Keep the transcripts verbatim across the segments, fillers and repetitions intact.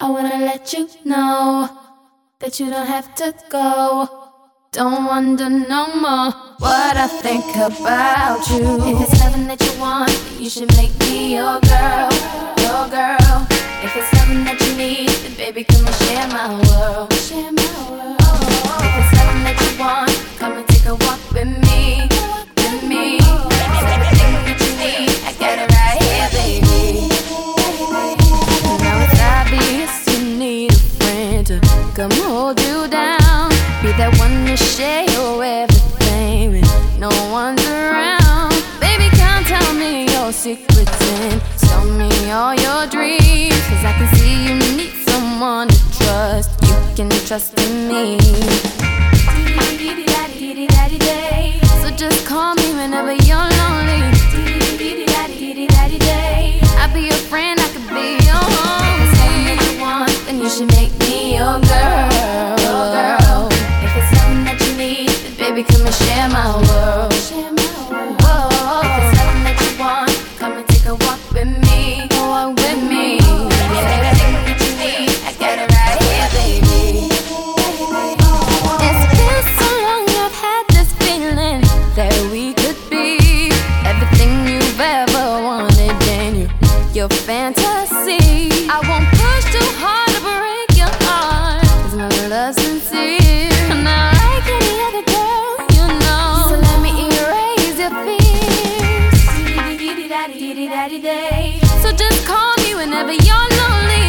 I wanna let you know that you don't have to go. Don't wonder no more what I think about you. If it's something that you want, you should make me your girl, your girl. If it's something that you need, then baby, come and share my world, share my world. If it's something that you want, come and take a walk with me, with me. It's everything that you need, I got it right here, baby. Now it's obvious you need a friend to come hold you down. Be that one to share your everything when no one's around. Baby, come tell me your secrets and tell me all your dreams. Cause I can see you need someone to trust. You can trust in me. So just call me whenever you're lonely. I'll be your friend, I could be your homie. If it's something that you want, then you should make me your girl, your girl. If it's something that you need, then baby, come and share my world, share my world. Whoa. If it's something that you want, come and take a walk with me, walk with me. Yeah, everything that you need, I got it right here, baby. It's been so long, I've had this feeling that we could be everything you've ever wanted in you, your fantasy. I won't push too hard to break your heart, cause my love's sincere. I'm not like any other girl, you know. So let me erase your fears. So just call me whenever you're lonely.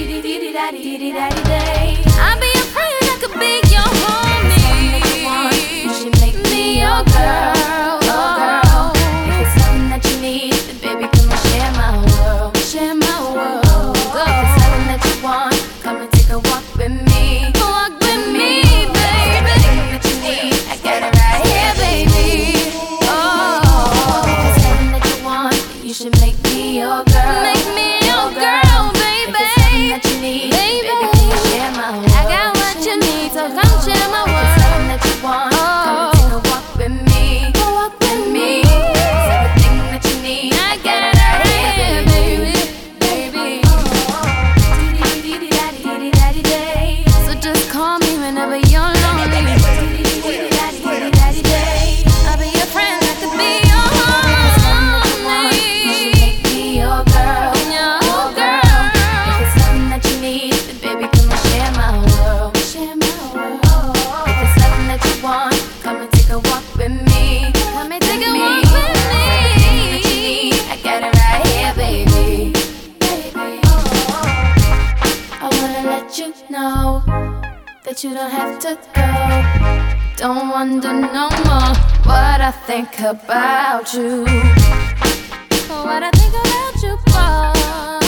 I'll be your friend, I could be your homie. If it's something that you want, you should make me your girl, your girl. If it's something that you need, then baby, come and share my world, share my world. If it's something that you want, come and take a walk with me, walk with me, baby. Everything that you need, I got it right here, baby. Oh, if it's something that you want, you should make me your girl, make me your girl, baby. If it's something that you need, baby, come and share my world. I got what you need, so come share my world. If it's something that you want, come and take a walk with me, walk with me. It's everything that you need, I got it right here, baby, baby. So just call me whenever you're lonely. I'll be your friend, I could be your homie. You should make me your girl, your girl. If it's something that you need, then baby, come and share my world, share my world. If it's something that you want, come and take a walk with me, come and take a walk with me. Everything that you need, I got it right here, baby, baby. I wanna let you know that you don't have to go. Don't wonder no more what I think about you, what I think about you, boy.